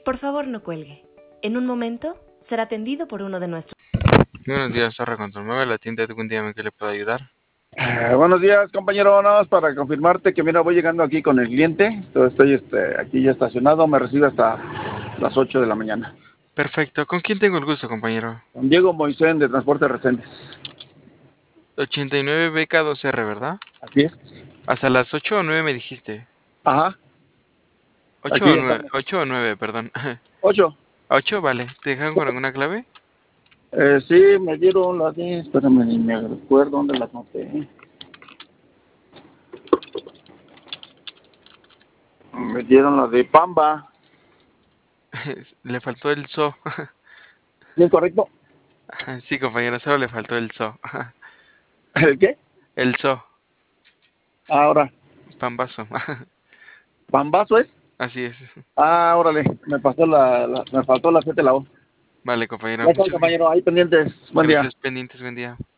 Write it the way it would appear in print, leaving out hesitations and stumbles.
Por favor, no cuelgue. En un momento será atendido por uno de nuestros. Buenos días, Torre Control 9, la tienda de algún día en que le puedo ayudar. Buenos días, compañero. Nada más para confirmarte que, mira, voy llegando aquí con el cliente. Estoy aquí ya estacionado. Me recibe hasta las 8 de la mañana. Perfecto, ¿con quién tengo el gusto, compañero? Con Diego Moisés de Transporte Reséndez. 89BK2R, ¿verdad? Así es. Hasta las 8 o 9 me dijiste. Ajá. 8 Aquí o ya 9, estamos. 8 o 9, perdón. 8. 8, vale. ¿Te dejan con alguna clave? Sí, me dieron la de. Espérame, ni me recuerdo dónde la noté. Me dieron la de Pamba. Le faltó el SO. ¿Sí es correcto? Sí, compañero, solo le faltó el SO. ¿El qué? El SO, Ahora. pambazo. ¿Pambazo es? Así es. Órale. Me faltó la 7 la O. Vale, compañero, Ya está, muchas compañero. Ahí pendientes. Buen día. gracias, pendientes, buen día.